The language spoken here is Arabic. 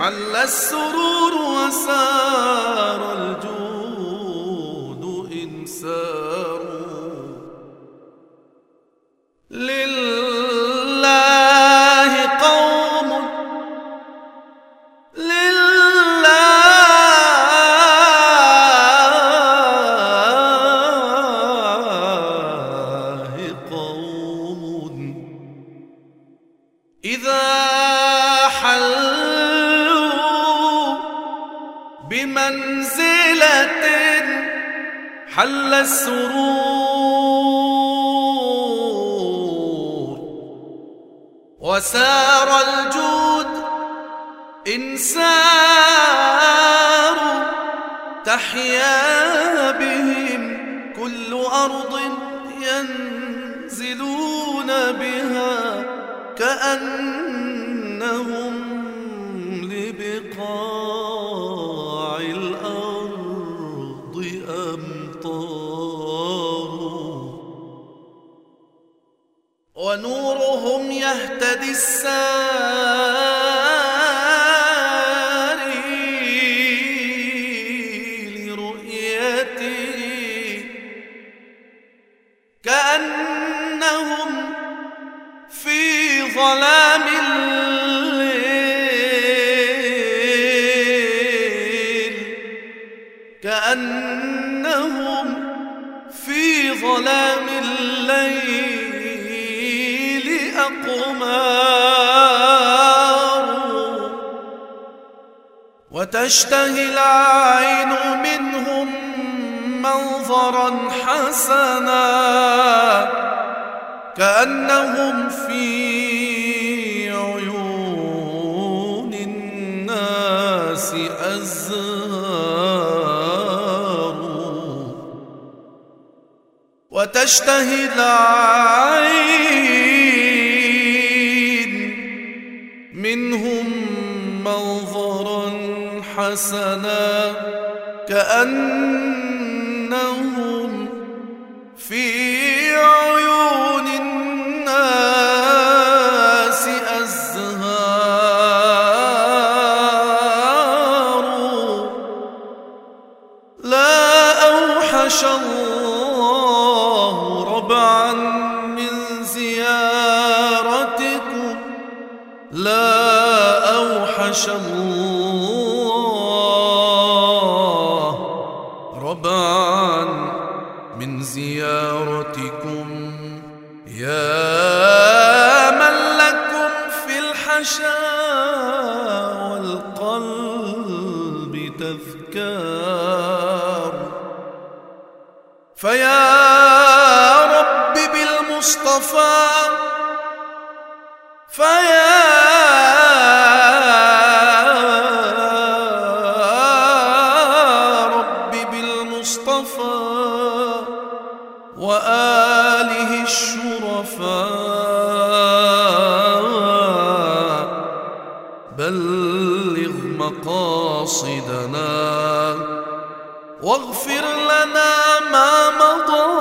حل السرور وسار الجود إن ساروا. لله قوم إذا حلوا بمنزلة حل السرور وسار الجود إن ساروا. تحيا بهم كل أرض ينزلون بها كأنهم لبقاع الأرض أمطار. ونورهم يهتدي الساري لرؤيته كأنهم في ظلام الليل كأنهم في ظلام الليل أقمار. وتشتهي العين منهم منظرا حسنا كأنهم في عيون الناس أزهار. وتشتهي العين منهم منظرا حسنا كأنهم في عيون الناس أزهار. لا أوحش الله ربعا من زيارتكم لا أوحش الله ربعا من زيارتكم يا من لكم في الحشا والقلب تذكار. فيا رب بالمصطفى فيا رب بالمصطفى وآله الشرفاء بلغ مقاصدنا واغفر لنا ما مضى